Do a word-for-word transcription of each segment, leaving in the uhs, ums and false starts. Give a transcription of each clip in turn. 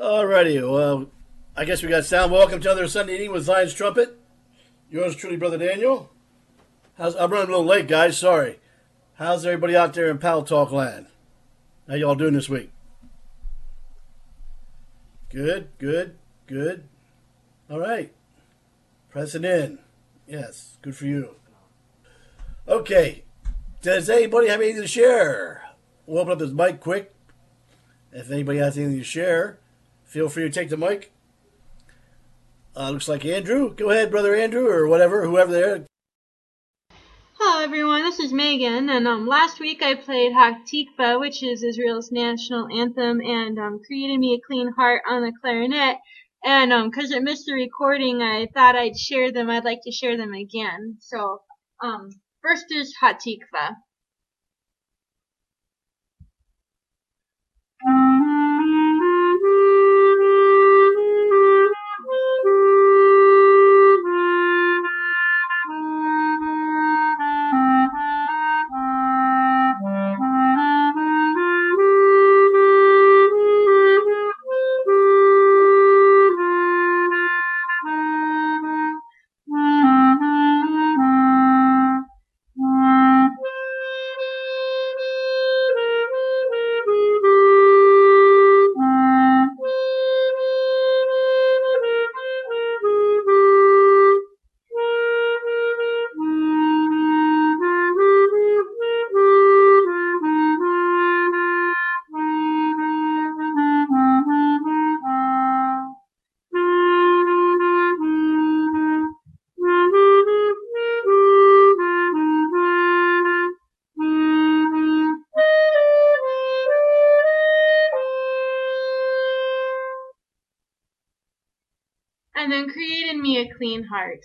Alrighty, well, I guess we got sound. Welcome to another Sunday evening with Zion's Trumpet. Yours truly, Brother Daniel. How's, I'm running a little late, guys. Sorry. How's everybody out there in Pal Talk land? How y'all doing this week? Good, good, good. All right. Pressing in. Yes, good for you. Okay. Does anybody have anything to share? We'll open up this mic quick. If anybody has anything to share, feel free to take the mic. Uh, looks like Andrew. Go ahead, Brother Andrew, or whatever, whoever there. Hello everyone, this is Megan, and um, last week I played Hatikva, which is Israel's national anthem, and um, Created Me a Clean Heart on the clarinet, and um, because I missed the recording, I thought I'd share them. I'd like to share them again. So, um, first is Hatikva. And then Created Me a Clean Heart.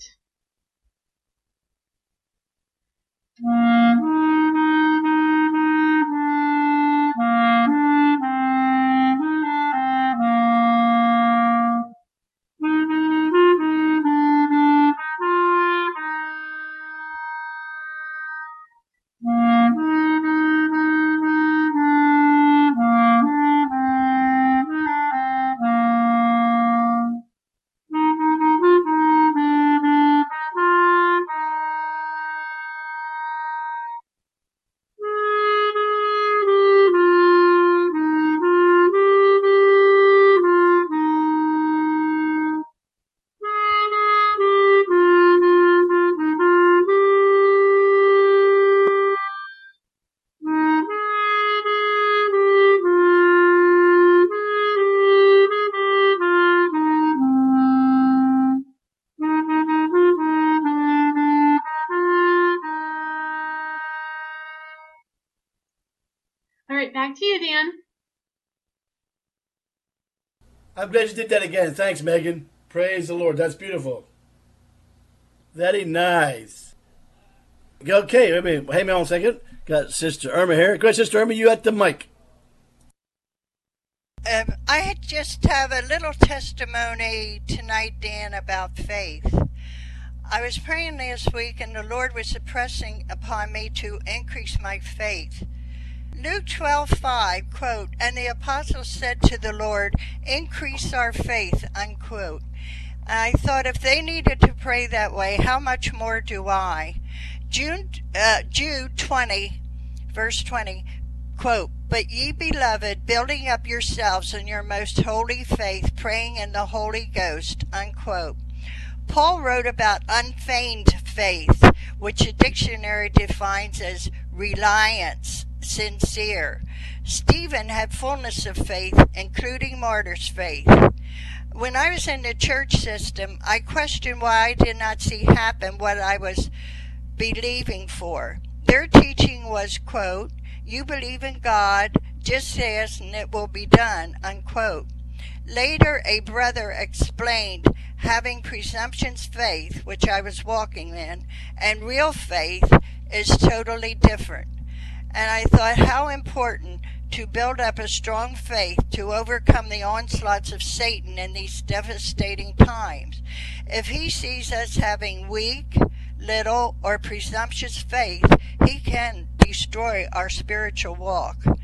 All right, back to you, Dan. I'm glad you did that again. Thanks, Megan. Praise the Lord. That's beautiful. Very nice. Okay, wait a minute. Hang on a second. Got Sister Irma here. Go ahead, Sister Irma. You at the mic. Um, I just have a little testimony tonight, Dan, about faith. I was praying last week, and the Lord was impressing upon me to increase my faith. Luke twelve five, quote, "And the apostles said to the Lord, increase our faith," unquote. And I thought, if they needed to pray that way, how much more do I? June, uh, Jude twenty, verse twenty, quote, "But ye beloved, building up yourselves in your most holy faith, praying in the Holy Ghost," unquote. Paul wrote about unfeigned faith, which a dictionary defines as reliance, sincere. Stephen had fullness of faith, including martyr's faith. When I was in the church system, I questioned why I did not see happen what I was believing for. Their teaching was, quote, "You believe in God, just ask and it will be done," unquote. Later, a brother explained having presumptuous faith, which I was walking in, and real faith is totally different. And I thought how important to build up a strong faith to overcome the onslaughts of Satan in these devastating times. If he sees us having weak, little, or presumptuous faith, he can destroy our spiritual walk.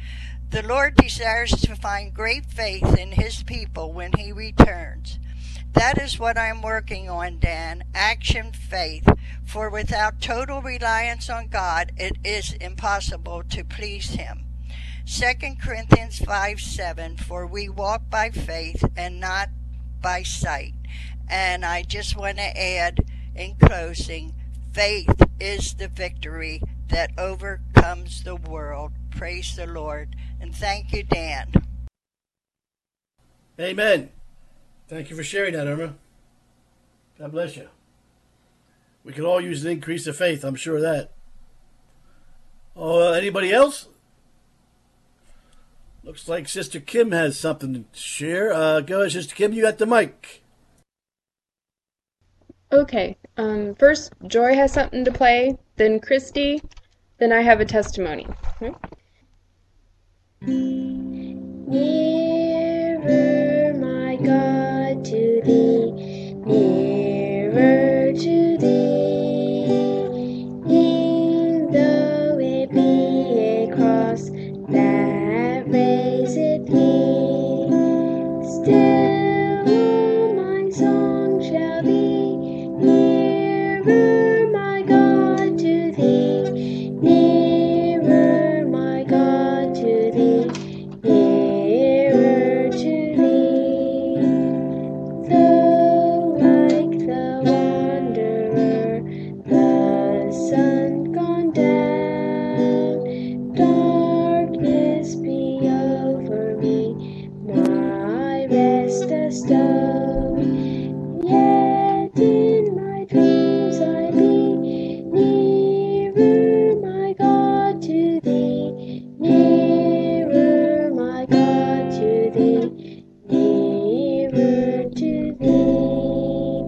The Lord desires to find great faith in his people when he returns. That is what I'm working on, Dan. Action faith. For without total reliance on God, it is impossible to please him. Second Corinthians five seven, for we walk by faith and not by sight. And I just want to add in closing, faith is the victory that overcomes the world. Praise the Lord. And thank you, Dan. Amen. Thank you for sharing that, Irma. God bless you. We could all use an increase of faith, I'm sure of that. Oh, uh, anybody else? Looks like Sister Kim has something to share. Uh, go ahead, Sister Kim, you got the mic. Okay, um, first Joy has something to play, then Christy, then I have a testimony. Okay. Nearer, my God, to thee, nearer to thee, e'en though it be a cross that raiseth me, still my song shall be, nearer, my God, to thee, nearer, my God, to thee, nearer to thee. Though like the wanderer, the sun gone down, darkness be over me, my rest a stone, yet in my dreams I be nearer, my God, to thee, nearer, my God, to thee, nearer to thee.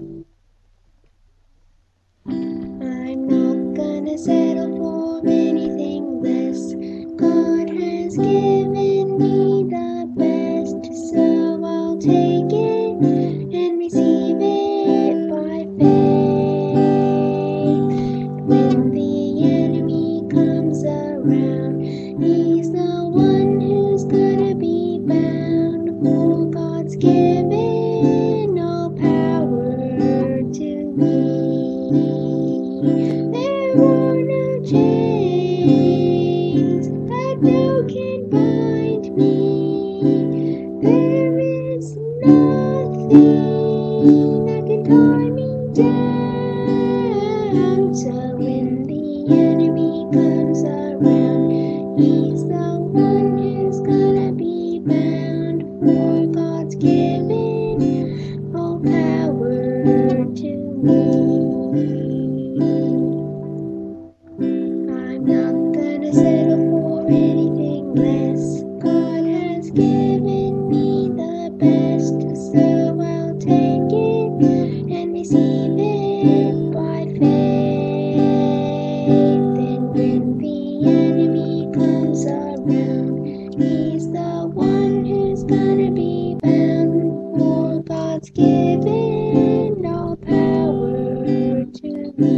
I'm not gonna settle for anything less. God has given me the best, so I'll take it and receive it by faith. When the enemy comes around, he's the one who's gonna be bound, for God's given all power to me. There are no chains that no can bind me. There is nothing that can tie me down. So when the enemy comes around, he's the one who's gonna be bound, for God's given all power to me. I'm not gonna settle for anything less. God has given me the best, so I'll take it and receive it by faith. And when the enemy comes around, he's the one who's gonna be bound, for God's given all power to me.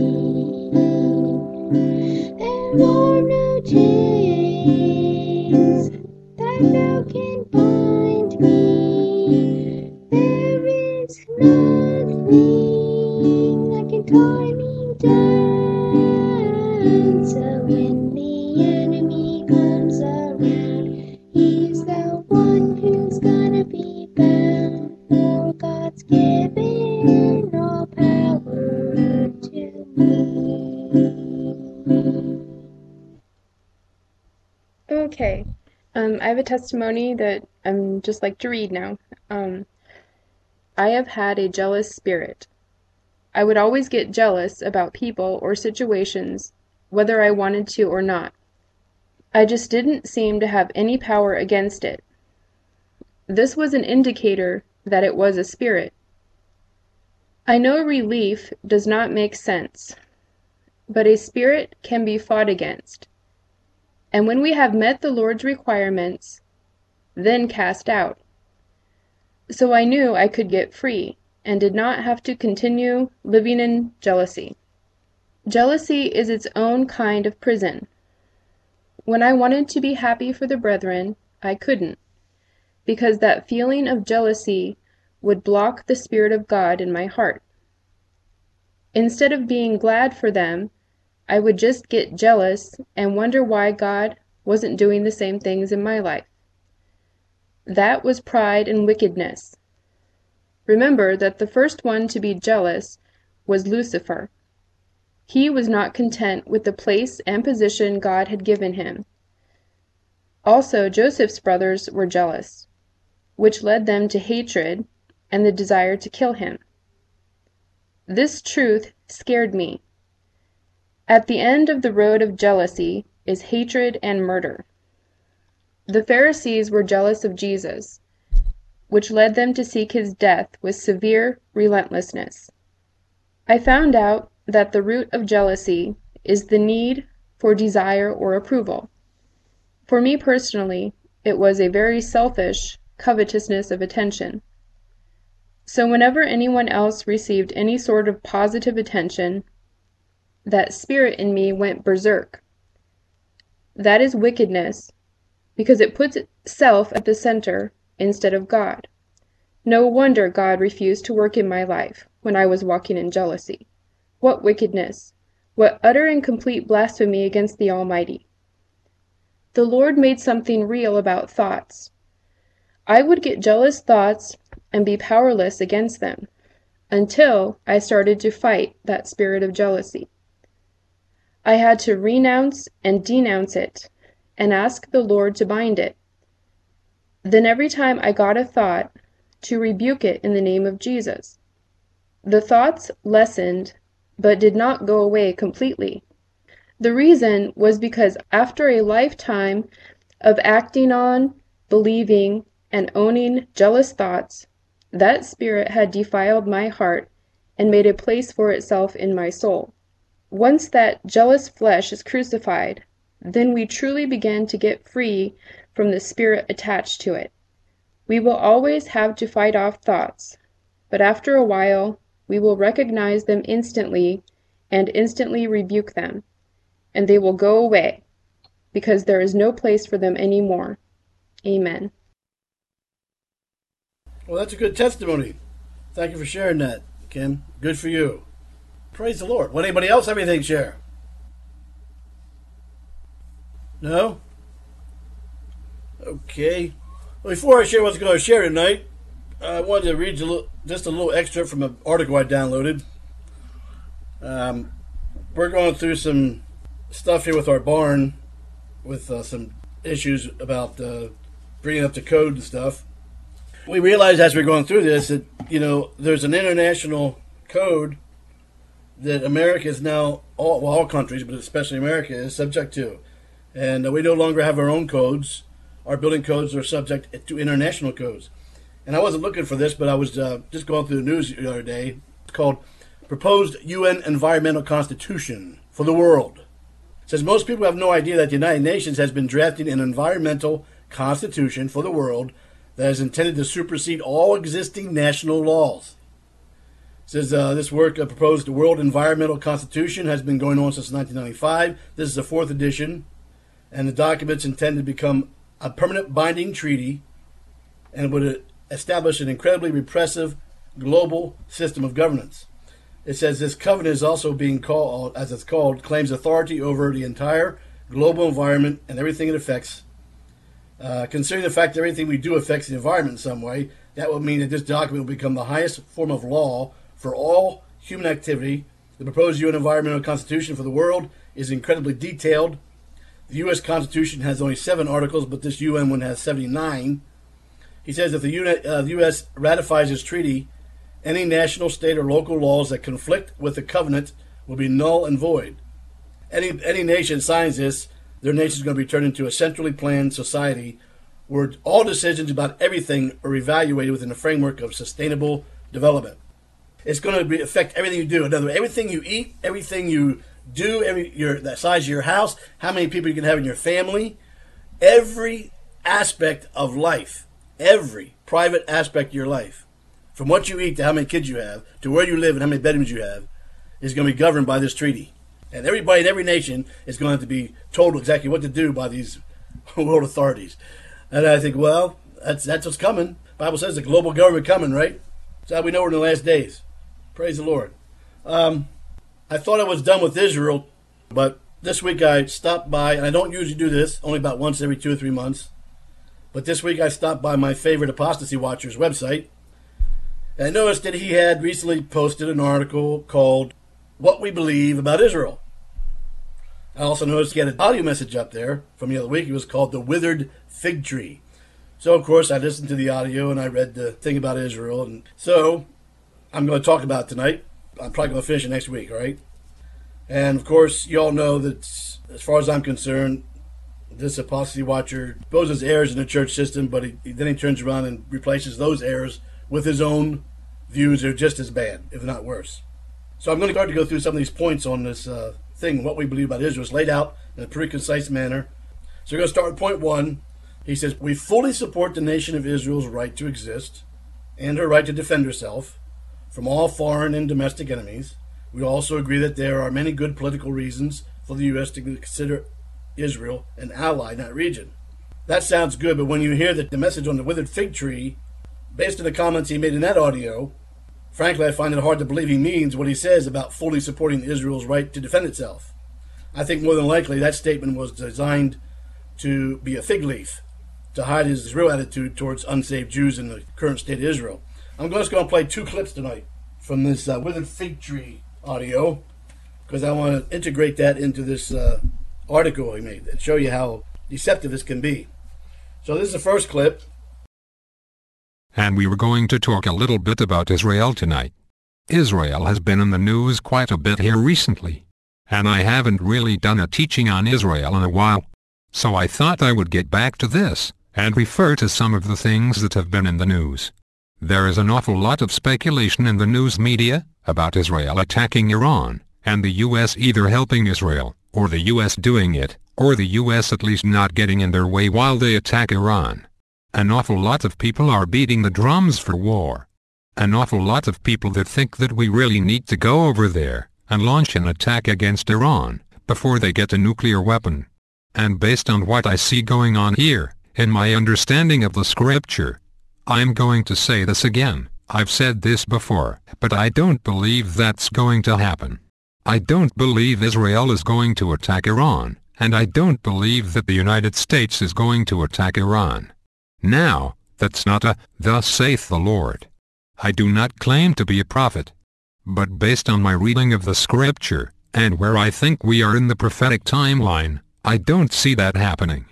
There are no chains that no can bind me. There is nothing that can tie me down. So when the enemy comes around, he's the one who's gonna be bound, for God's given all power to me. Okay, um, I have a testimony that I'm just like to read now. Um, I have had a jealous spirit. I would always get jealous about people or situations, whether I wanted to or not. I just didn't seem to have any power against it. This was an indicator that it was a spirit. I know relief does not make sense, but a spirit can be fought against. And when we have met the Lord's requirements, then cast out. So I knew I could get free, and did not have to continue living in jealousy. Jealousy is its own kind of prison. when I wanted to be happy for the brethren, I couldn't, because that feeling of jealousy would block the Spirit of God in my heart. Instead of being glad for them, I would just get jealous and wonder why God wasn't doing the same things in my life. That was pride and wickedness. Remember that the first one to be jealous was Lucifer. He was not content with the place and position God had given him. Also, Joseph's brothers were jealous, which led them to hatred and the desire to kill him. This truth scared me. At the end of the road of jealousy is hatred and murder. The Pharisees were jealous of Jesus, which led them to seek his death with severe relentlessness. I found out that the root of jealousy is the need for desire or approval. For me personally, it was a very selfish covetousness of attention. So whenever anyone else received any sort of positive attention, that spirit in me went berserk. That is wickedness, because it puts itself at the center instead of God. No wonder God refused to work in my life when I was walking in jealousy. What wickedness! What utter and complete blasphemy against the Almighty! The Lord made something real about thoughts. I would get jealous thoughts and be powerless against them, until I started to fight that spirit of jealousy. I had to renounce and denounce it, and ask the Lord to bind it. Then every time I got a thought, to rebuke it in the name of Jesus. The thoughts lessened, but did not go away completely. The reason was because after a lifetime of acting on, believing, and owning jealous thoughts, that spirit had defiled my heart and made a place for itself in my soul. Once that jealous flesh is crucified, then we truly begin to get free from the spirit attached to it. We will always have to fight off thoughts, but after a while, we will recognize them instantly and instantly rebuke them, and they will go away, because there is no place for them anymore. Amen. Well, that's a good testimony. Thank you for sharing that, Kim. Good for you. Praise the Lord. Would anybody else have anything to share? No? Okay. Well, before I share what's going to share tonight, I wanted to read you just a little excerpt from an article I downloaded. Um, we're going through some stuff here with our barn, with uh, some issues about uh, bringing up the code and stuff. We realized as we're going through this that, you know, there's an international code that America is now, all, well, all countries, but especially America, is subject to. And uh, we no longer have our own codes. Our building codes are subject to international codes. And I wasn't looking for this, but I was uh, just going through the news the other day. It's called Proposed U N Environmental Constitution for the World. It says most people have no idea that the United Nations has been drafting an environmental constitution for the world that is intended to supersede all existing national laws. It says uh, this work uh, proposed the World Environmental Constitution has been going on since nineteen ninety-five. This is the fourth edition, and the document's intended to become a permanent binding treaty and would establish an incredibly repressive global system of governance. It says this covenant is also being called, as it's called, claims authority over the entire global environment and everything it affects. Uh, considering the fact that everything we do affects the environment in some way, that would mean that this document will become the highest form of law for all human activity. The proposed U N Environmental Constitution for the world is incredibly detailed. The U S Constitution has only seven articles, but this U N one has seventy-nine. He says if the U S ratifies this treaty, any national, state, or local laws that conflict with the covenant will be null and void. Any any nation signs this, their nation is going to be turned into a centrally planned society where all decisions about everything are evaluated within the framework of sustainable development. It's going to be, affect everything you do. In other words, everything you eat, everything you do, every your the size of your house, how many people you can have in your family, every aspect of life, every private aspect of your life, from what you eat to how many kids you have, to where you live and how many bedrooms you have, is going to be governed by this treaty. And everybody in every nation is going to have to be told exactly what to do by these world authorities. And I think, well, that's that's what's coming. The Bible says the global government coming, right? That's how we know we're in the last days. Praise the Lord. Um, I thought I was done with Israel, but this week I stopped by, and I don't usually do this, only about once every two or three months. But this week I stopped by my favorite Apostasy Watcher's website, and I noticed that he had recently posted an article called What We Believe About Israel. I also noticed he had an audio message up there from the other week. It was called The Withered Fig Tree. So, of course, I listened to the audio and I read the thing about Israel. And so, I'm going to talk about it tonight. I'm probably going to finish it next week, right? And, of course, you all know that, as far as I'm concerned, this Apostasy Watcher exposes errors in the church system, but he, then he turns around and replaces those errors with his own views that are just as bad, if not worse. So I'm going to start to go through some of these points on this uh, thing, what we believe about Israel. It's laid out in a pretty concise manner. So we're going to start with point one. He says, we fully support the nation of Israel's right to exist and her right to defend herself from all foreign and domestic enemies. We also agree that there are many good political reasons for the U S to consider Israel an ally in that region. That sounds good, but when you hear the, the message on the withered fig tree, based on the comments he made in that audio, frankly, I find it hard to believe he means what he says about fully supporting Israel's right to defend itself. I think more than likely that statement was designed to be a fig leaf, to hide his real attitude towards unsaved Jews in the current state of Israel. I'm just going to play two clips tonight from this uh, withered fig tree audio, because I want to integrate that into this uh, article he made and show you how deceptive this can be. So this is the first clip. And we were going to talk a little bit about Israel tonight. Israel has been in the news quite a bit here recently, and I haven't really done a teaching on Israel in a while. So I thought I would get back to this, and refer to some of the things that have been in the news. There is an awful lot of speculation in the news media about Israel attacking Iran, and the U S either helping Israel, or the U S doing it, or the U S at least not getting in their way while they attack Iran. An awful lot of people are beating the drums for war. An awful lot of people that think that we really need to go over there and launch an attack against Iran before they get a nuclear weapon. And based on what I see going on here, in my understanding of the scripture, I'm going to say this again. I've said this before, but I don't believe that's going to happen. I don't believe Israel is going to attack Iran, and I don't believe that the United States is going to attack Iran. Now, that's not a, thus saith the Lord. I do not claim to be a prophet. But based on my reading of the scripture, and where I think we are in the prophetic timeline, I don't see that happening.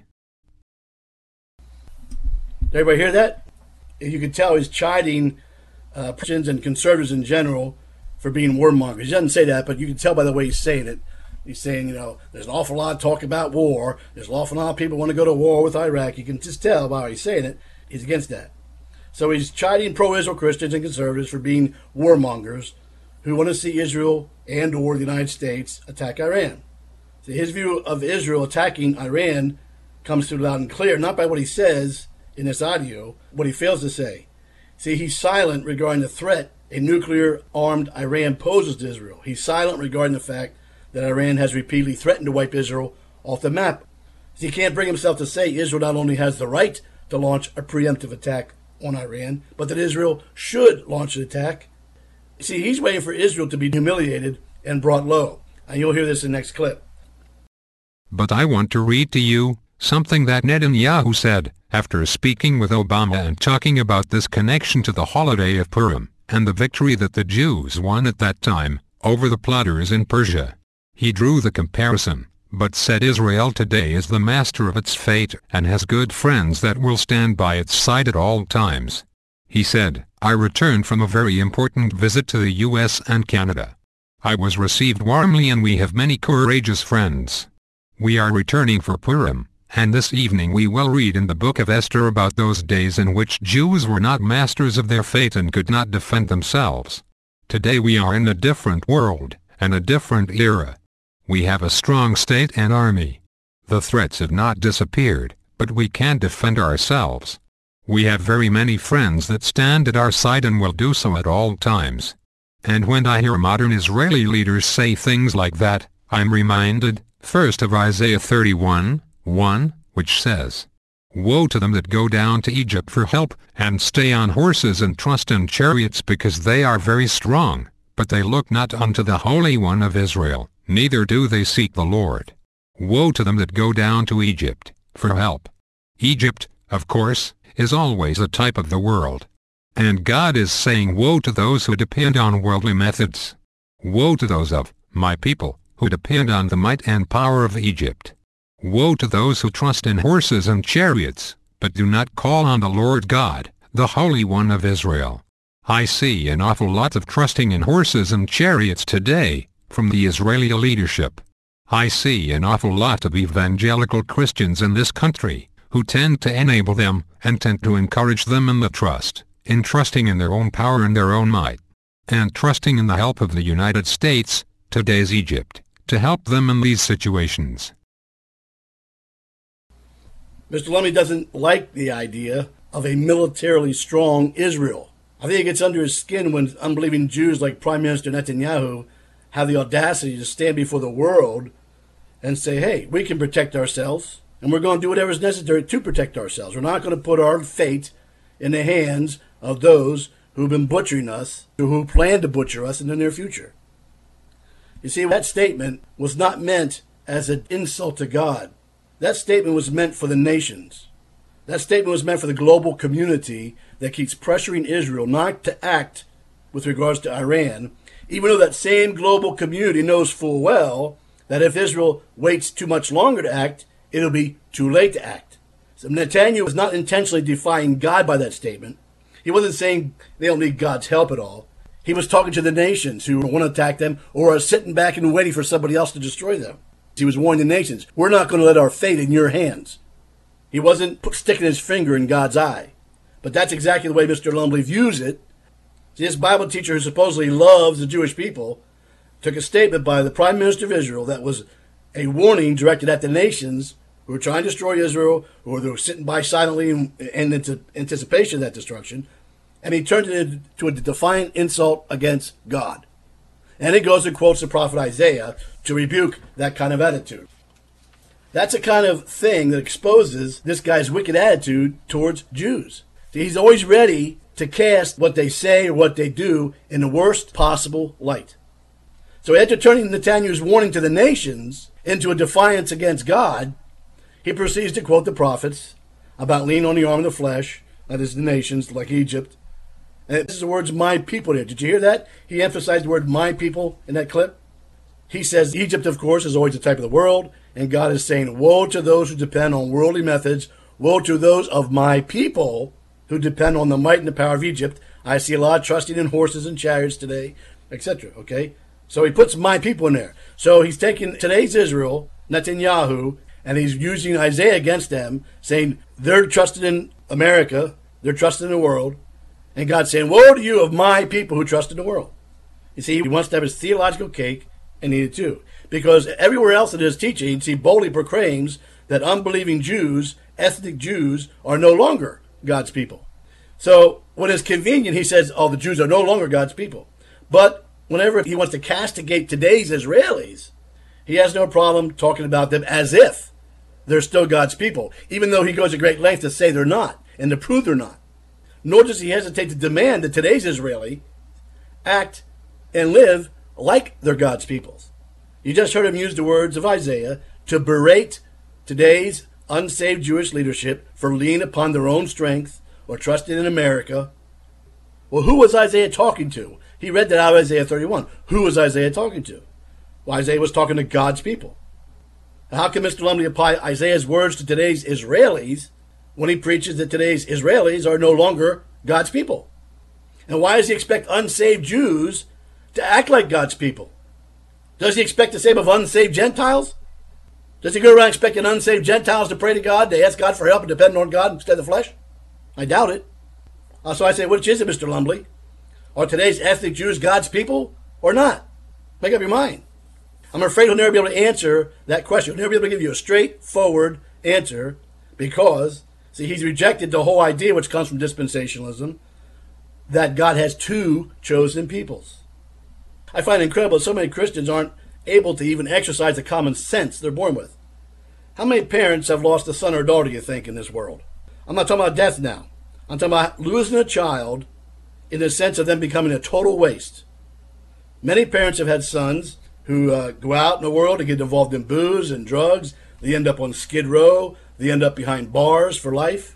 Did everybody hear that? You can tell he's chiding uh, Christians and conservatives in general for being warmongers. He doesn't say that, but you can tell by the way he's saying it. He's saying, you know, there's an awful lot of talk about war. There's an awful lot of people want to go to war with Iraq. You can just tell by how he's saying it. He's against that. So he's chiding pro-Israel Christians and conservatives for being warmongers who want to see Israel and or the United States attack Iran. So his view of Israel attacking Iran comes through loud and clear, not by what he says in this audio, what he fails to say. See, he's silent regarding the threat a nuclear-armed Iran poses to Israel. He's silent regarding the fact that Iran has repeatedly threatened to wipe Israel off the map. So he can't bring himself to say Israel not only has the right to launch a preemptive attack on Iran, but that Israel should launch an attack. See, he's waiting for Israel to be humiliated and brought low. And you'll hear this in the next clip. But I want to read to you something that Netanyahu said after speaking with Obama and talking about this connection to the holiday of Purim and the victory that the Jews won at that time over the plotters in Persia. He drew the comparison, but said Israel today is the master of its fate and has good friends that will stand by its side at all times. He said, I returned from a very important visit to the U S and Canada. I was received warmly and we have many courageous friends. We are returning for Purim, and this evening we will read in the book of Esther about those days in which Jews were not masters of their fate and could not defend themselves. Today we are in a different world, and a different era. We have a strong state and army. The threats have not disappeared, but we can defend ourselves. We have very many friends that stand at our side and will do so at all times. And when I hear modern Israeli leaders say things like that, I'm reminded, first of Isaiah thirty-one, one, which says, "Woe to them that go down to Egypt for help, and stay on horses and trust in chariots, because they are very strong, but they look not unto the Holy One of Israel, neither do they seek the Lord. Woe to them that go down to Egypt for help." Egypt, of course, is always a type of the world. And God is saying woe to those who depend on worldly methods. Woe to those of my people who depend on the might and power of Egypt. Woe to those who trust in horses and chariots, but do not call on the Lord God, the Holy One of Israel. I see an awful lot of trusting in horses and chariots today, from the Israeli leadership. I see an awful lot of evangelical Christians in this country, who tend to enable them, and tend to encourage them in the trust, in trusting in their own power and their own might, and trusting in the help of the United States, today's Egypt, to help them in these situations. Mister Lumley doesn't like the idea of a militarily strong Israel. I think it gets under his skin when unbelieving Jews like Prime Minister Netanyahu have the audacity to stand before the world and say, hey, we can protect ourselves, and we're going to do whatever is necessary to protect ourselves. We're not going to put our fate in the hands of those who've been butchering us, or who plan to butcher us in the near future. You see, that statement was not meant as an insult to God. That statement was meant for the nations. That statement was meant for the global community that keeps pressuring Israel not to act with regards to Iran, even though that same global community knows full well that if Israel waits too much longer to act, it'll be too late to act. So Netanyahu was not intentionally defying God by that statement. He wasn't saying they don't need God's help at all. He was talking to the nations who want to attack them or are sitting back and waiting for somebody else to destroy them. He was warning the nations, we're not going to let our fate in your hands. He wasn't sticking his finger in God's eye. But that's exactly the way Mister Lumley views it. See, this Bible teacher who supposedly loves the Jewish people took a statement by the Prime Minister of Israel that was a warning directed at the nations who were trying to destroy Israel, or they were sitting by silently in, in anticipation of that destruction, and he turned it into a defiant insult against God. And he goes and quotes the prophet Isaiah to rebuke that kind of attitude. That's a kind of thing that exposes this guy's wicked attitude towards Jews. See, he's always ready to cast what they say or what they do in the worst possible light. So after turning Netanyahu's warning to the nations into a defiance against God, he proceeds to quote the prophets about leaning on the arm of the flesh, that is the nations, like Egypt. And this is the words, my people there. Did you hear that? He emphasized the word my people in that clip. He says Egypt, of course, is always the type of the world, and God is saying, woe to those who depend on worldly methods, woe to those of my people who depend on the might and the power of Egypt. I see a lot of trusting in horses and chariots today, et cetera. Okay? So he puts my people in there. So he's taking today's Israel, Netanyahu, and he's using Isaiah against them, saying they're trusted in America, they're trusted in the world, and God's saying, woe to you of my people who trust in the world. You see, he wants to have his theological cake and eat it too. Because everywhere else in his teachings, he boldly proclaims that unbelieving Jews, ethnic Jews, are no longer God's people. So when it's convenient, he says, oh, the Jews are no longer God's people. But whenever he wants to castigate today's Israelis, he has no problem talking about them as if they're still God's people, even though he goes to great length to say they're not and to prove they're not. Nor does he hesitate to demand that today's Israeli act and live like they're God's peoples. You just heard him use the words of Isaiah to berate today's unsaved Jewish leadership for leaning upon their own strength or trusting in America. Well, who was Isaiah talking to? He read that out of Isaiah thirty-one. Who was Isaiah talking to? Well, Isaiah was talking to God's people. How can Mister Lumley apply Isaiah's words to today's Israelis when he preaches that today's Israelis are no longer God's people? And why does he expect unsaved Jews to act like God's people? Does he expect the same of unsaved Gentiles? Does he go around expecting unsaved Gentiles to pray to God, to ask God for help and depend on God instead of the flesh? I doubt it. Uh, so I say, which is it, Mister Lumley? Are today's ethnic Jews God's people or not? Make up your mind. I'm afraid he'll never be able to answer that question. He'll never be able to give you a straightforward answer because, see, he's rejected the whole idea, which comes from dispensationalism, that God has two chosen peoples. I find it incredible that so many Christians aren't able to even exercise the common sense they're born with. How many parents have lost a son or daughter, you think, in this world? I'm not talking about death now. I'm talking about losing a child in the sense of them becoming a total waste. Many parents have had sons who uh, go out in the world and get involved in booze and drugs. They end up on Skid Row. They end up behind bars for life.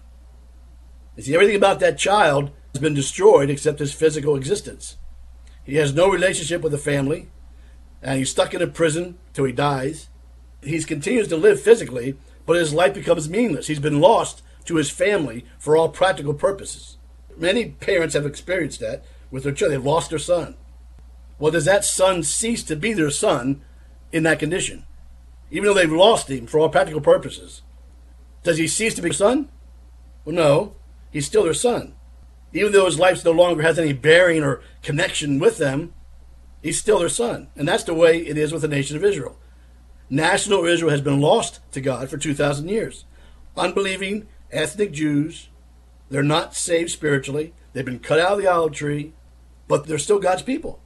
You see, everything about that child has been destroyed except his physical existence. He has no relationship with the family, and he's stuck in a prison till he dies. He continues to live physically, but his life becomes meaningless. He's been lost to his family for all practical purposes. Many parents have experienced that with their children. They've lost their son. Well, does that son cease to be their son in that condition? Even though they've lost him for all practical purposes. Does he cease to be their son? Well, no. He's still their son. Even though his life no longer has any bearing or connection with them, he's still their son. And that's the way it is with the nation of Israel. National Israel has been lost to God for two thousand years. Unbelieving ethnic Jews, they're not saved spiritually. They've been cut out of the olive tree, but they're still God's people.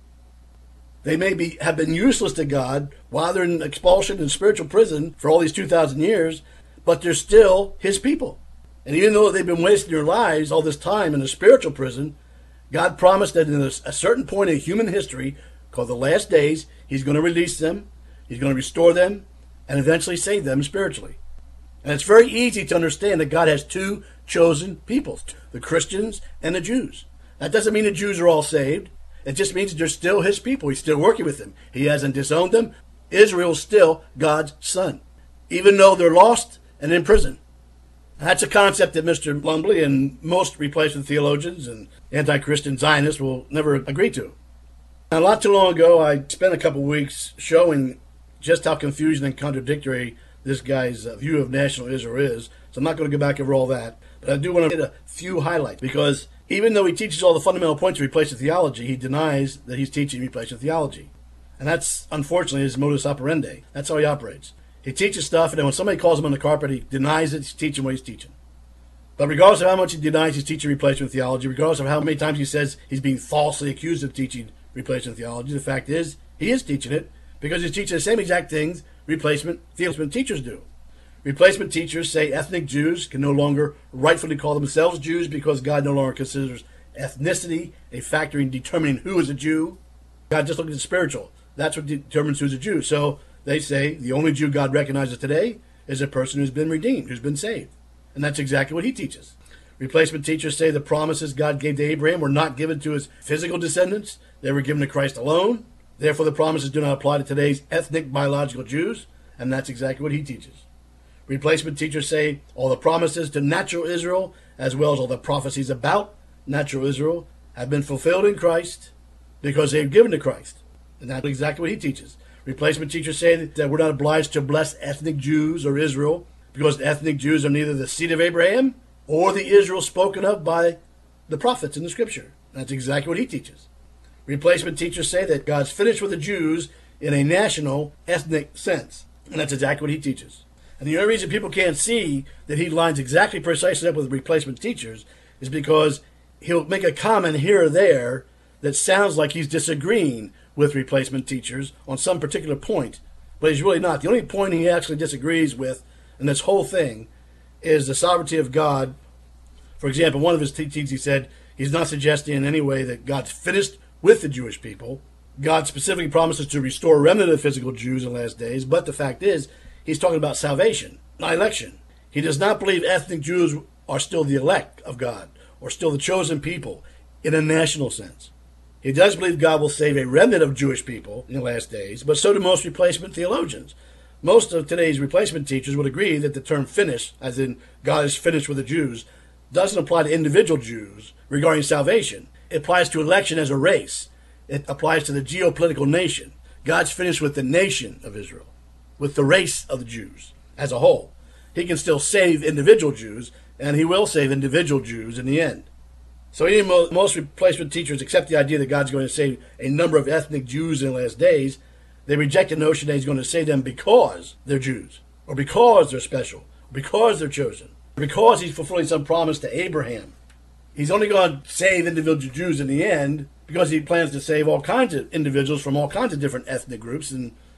They may be have been useless to God while they're in expulsion and spiritual prison for all these two thousand years, but they're still his people. And even though they've been wasting their lives all this time in a spiritual prison, God promised that in a, a certain point in human history, called the last days, he's going to release them, he's going to restore them, and eventually save them spiritually. And it's very easy to understand that God has two chosen peoples, the Christians and the Jews. That doesn't mean the Jews are all saved. It just means that they're still his people. He's still working with them. He hasn't disowned them. Israel's still God's son, even though they're lost and in prison. That's a concept that Mister Lumbley and most replacement theologians and anti-Christian Zionists will never agree to. Now, not too long ago, I spent a couple weeks showing just how confusing and contradictory this guy's view of national Israel is. So I'm not going to go back over all that. But I do want to hit a few highlights, because even though he teaches all the fundamental points of replacement theology, he denies that he's teaching replacement theology. And that's, unfortunately, his modus operandi. That's how he operates. He teaches stuff, and then when somebody calls him on the carpet, he denies it. He's teaching what he's teaching. But regardless of how much he denies he's teaching replacement theology, regardless of how many times he says he's being falsely accused of teaching replacement theology, the fact is he is teaching it, because he's teaching the same exact things replacement theologian teachers do. Replacement teachers say ethnic Jews can no longer rightfully call themselves Jews because God no longer considers ethnicity a factor in determining who is a Jew. God just looks at the spiritual. That's what determines who's a Jew. So they say the only Jew God recognizes today is a person who's been redeemed, who's been saved. And that's exactly what he teaches. Replacement teachers say the promises God gave to Abraham were not given to his physical descendants. They were given to Christ alone. Therefore, the promises do not apply to today's ethnic biological Jews. And that's exactly what he teaches. Replacement teachers say all the promises to natural Israel, as well as all the prophecies about natural Israel, have been fulfilled in Christ because they've given to Christ. And that's exactly what he teaches. Replacement teachers say that we're not obliged to bless ethnic Jews or Israel because ethnic Jews are neither the seed of Abraham or the Israel spoken of by the prophets in the scripture. That's exactly what he teaches. Replacement teachers say that God's finished with the Jews in a national, ethnic sense. And that's exactly what he teaches. And the only reason people can't see that he lines exactly precisely up with replacement teachers is because he'll make a comment here or there that sounds like he's disagreeing with replacement teachers on some particular point, but he's really not. The only point he actually disagrees with in this whole thing is the sovereignty of God. For example, one of his teachings, he said he's not suggesting in any way that God's finished with the Jewish people. God specifically promises to restore a remnant of physical Jews in the last days, but the fact is, he's talking about salvation, not election. He does not believe ethnic Jews are still the elect of God or still the chosen people in a national sense. He does believe God will save a remnant of Jewish people in the last days, but so do most replacement theologians. Most of today's replacement teachers would agree that the term finished, as in God is finished with the Jews, doesn't apply to individual Jews regarding salvation. It applies to election as a race. It applies to the geopolitical nation. God's finished with the nation of Israel, with the race of the Jews as a whole. He can still save individual Jews, and he will save individual Jews in the end. So even most replacement teachers accept the idea that God's going to save a number of ethnic Jews in the last days. They reject the notion that he's going to save them because they're Jews, or because they're special, or because they're chosen, or because he's fulfilling some promise to Abraham. He's only going to save individual Jews in the end because he plans to save all kinds of individuals from all kinds of different ethnic groups, and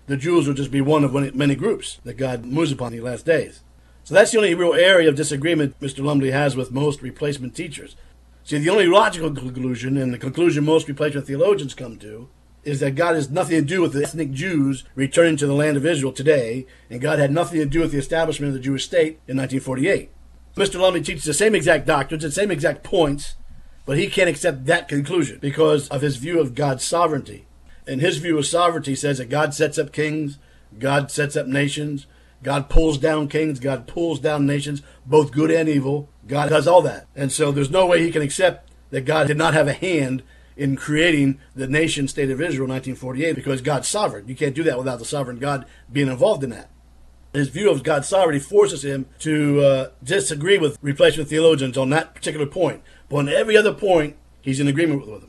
the Jews will just be one of many groups that God moves upon in the last days. So that's the only real area of disagreement Mister Lumley has with most replacement teachers. See, the only logical conclusion, and the conclusion most replacement theologians come to, is that God has nothing to do with the ethnic Jews returning to the land of Israel today, and God had nothing to do with the establishment of the Jewish state in nineteen forty-eight. Mister Lumley teaches the same exact doctrines and same exact points, but he can't accept that conclusion because of his view of God's sovereignty. And his view of sovereignty says that God sets up kings, God sets up nations, God pulls down kings, God pulls down nations, both good and evil. God does all that. And so there's no way he can accept that God did not have a hand in creating the nation state of Israel in nineteen forty-eight because God's sovereign. You can't do that without the sovereign God being involved in that. His view of God's sovereignty forces him to uh, disagree with replacement theologians on that particular point. But on every other point, he's in agreement with them.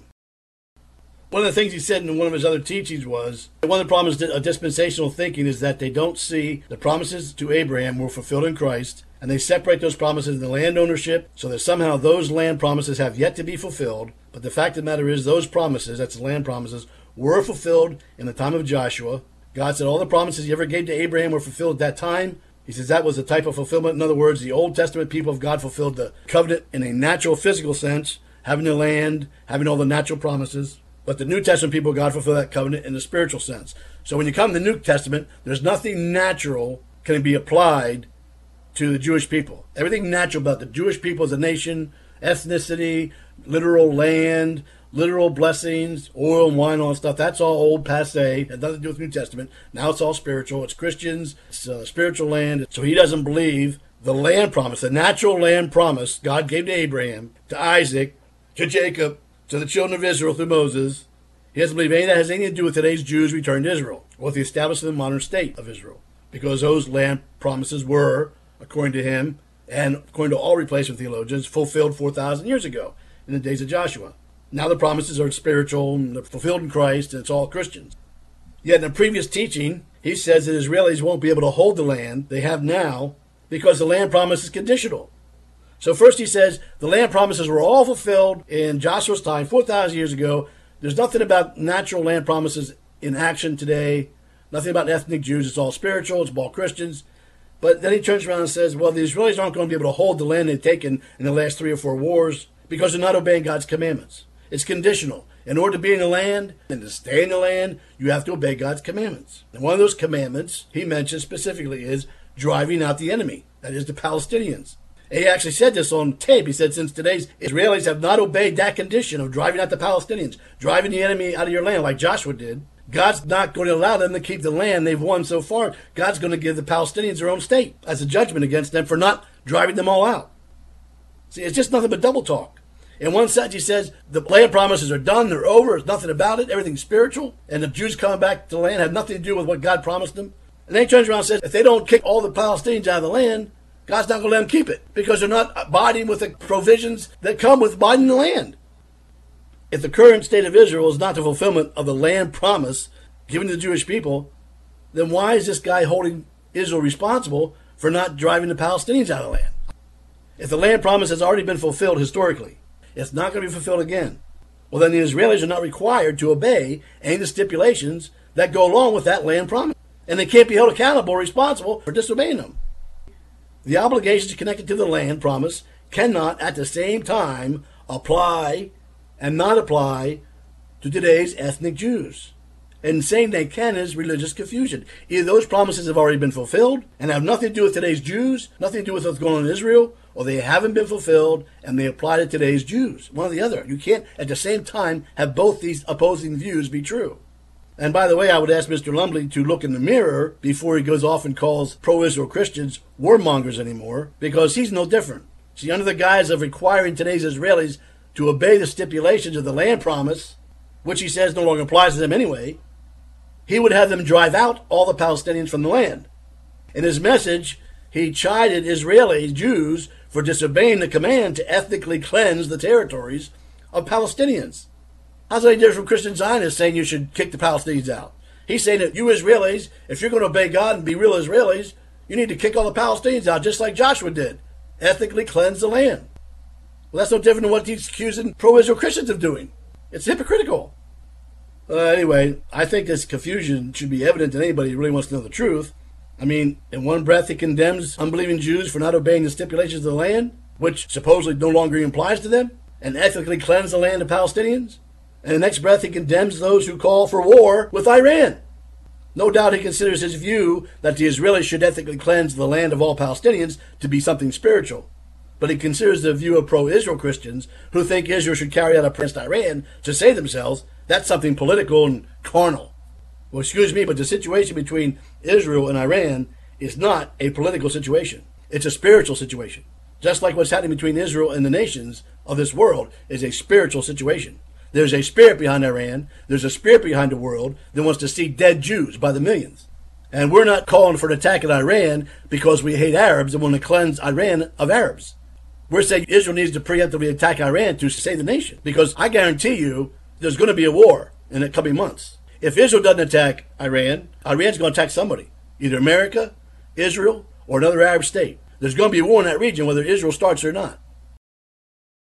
One of the things he said in one of his other teachings was, one of the problems of dispensational thinking is that they don't see the promises to Abraham were fulfilled in Christ, and they separate those promises in the land ownership, so that somehow those land promises have yet to be fulfilled. But the fact of the matter is, those promises, that's the land promises, were fulfilled in the time of Joshua. God said all the promises he ever gave to Abraham were fulfilled at that time. He says that was the type of fulfillment. In other words, the Old Testament people of God fulfilled the covenant in a natural, physical sense, having the land, having all the natural promises. But the New Testament people of God fulfill that covenant in the spiritual sense. So when you come to the New Testament, there's nothing natural can be applied to the Jewish people. Everything natural about the Jewish people as a nation, ethnicity, literal land, literal blessings, oil and wine, all that stuff, that's all old, passe. It has nothing to do with the New Testament. Now it's all spiritual. It's Christians. It's uh, spiritual land. So he doesn't believe the land promise, the natural land promise God gave to Abraham, to Isaac, to Jacob, to the children of Israel through Moses. He doesn't believe any of that has anything to do with today's Jews returning to Israel or with the establishment of the modern state of Israel, because those land promises were, according to him, and according to all replacement theologians, fulfilled four thousand years ago in the days of Joshua. Now the promises are spiritual and they're fulfilled in Christ, and it's all Christians. Yet in a previous teaching, he says that Israelis won't be able to hold the land they have now because the land promise is conditional. So first he says the land promises were all fulfilled in Joshua's time, four thousand years ago. There's nothing about natural land promises in action today, nothing about ethnic Jews. It's all spiritual, it's all Christians. But then he turns around and says, well, the Israelis aren't going to be able to hold the land they've taken in the last three or four wars because they're not obeying God's commandments. It's conditional. In order to be in the land and to stay in the land, you have to obey God's commandments. And one of those commandments he mentions specifically is driving out the enemy, that is the Palestinians. And he actually said this on tape. He said, since today's Israelis have not obeyed that condition of driving out the Palestinians, driving the enemy out of your land like Joshua did, God's not going to allow them to keep the land they've won so far. God's going to give the Palestinians their own state as a judgment against them for not driving them all out. See, it's just nothing but double talk. In one sentence, he says the land promises are done, they're over, there's nothing about it, everything's spiritual, and the Jews coming back to the land have nothing to do with what God promised them. And then he turns around and says, if they don't kick all the Palestinians out of the land, God's not going to let them keep it because they're not abiding with the provisions that come with abiding the land. If the current state of Israel is not the fulfillment of the land promise given to the Jewish people, then why is this guy holding Israel responsible for not driving the Palestinians out of the land? If the land promise has already been fulfilled historically, it's not going to be fulfilled again. Well, then the Israelis are not required to obey any of the stipulations that go along with that land promise. And they can't be held accountable or responsible for disobeying them. The obligations connected to the land promise cannot at the same time apply and not apply to today's ethnic Jews. And saying they can is religious confusion. Either those promises have already been fulfilled and have nothing to do with today's Jews, nothing to do with what's going on in Israel, or they haven't been fulfilled and they apply to today's Jews. One or the other. You can't at the same time have both these opposing views be true. And by the way, I would ask Mister Lumley to look in the mirror before he goes off and calls pro-Israel Christians warmongers anymore, because he's no different. See, under the guise of requiring today's Israelis to obey the stipulations of the land promise, which he says no longer applies to them anyway, he would have them drive out all the Palestinians from the land. In his message, he chided Israeli Jews for disobeying the command to ethnically cleanse the territories of Palestinians. How's that different from Christian Zionists saying you should kick the Palestinians out? He's saying that you Israelis, if you're going to obey God and be real Israelis, you need to kick all the Palestinians out just like Joshua did. Ethnically cleanse the land. Well, that's no different than what he's accusing pro-Israel Christians of doing. It's hypocritical. Uh, anyway, I think this confusion should be evident to anybody who really wants to know the truth. I mean, in one breath he condemns unbelieving Jews for not obeying the stipulations of the land, which supposedly no longer even applies to them, and ethically cleanse the land of Palestinians. And in the next breath he condemns those who call for war with Iran. No doubt he considers his view that the Israelis should ethically cleanse the land of all Palestinians to be something spiritual. But he considers the view of pro-Israel Christians who think Israel should carry out a against Iran to save themselves, that's something political and carnal. Well, excuse me, but the situation between Israel and Iran is not a political situation. It's a spiritual situation. Just like what's happening between Israel and the nations of this world is a spiritual situation. There's a spirit behind Iran. There's a spirit behind the world that wants to see dead Jews by the millions. And we're not calling for an attack on Iran because we hate Arabs and want to cleanse Iran of Arabs. We're saying Israel needs to preemptively attack Iran to save the nation. Because I guarantee you there's going to be a war in the coming months. If Israel doesn't attack Iran, Iran's going to attack somebody. Either America, Israel, or another Arab state. There's going to be a war in that region whether Israel starts or not.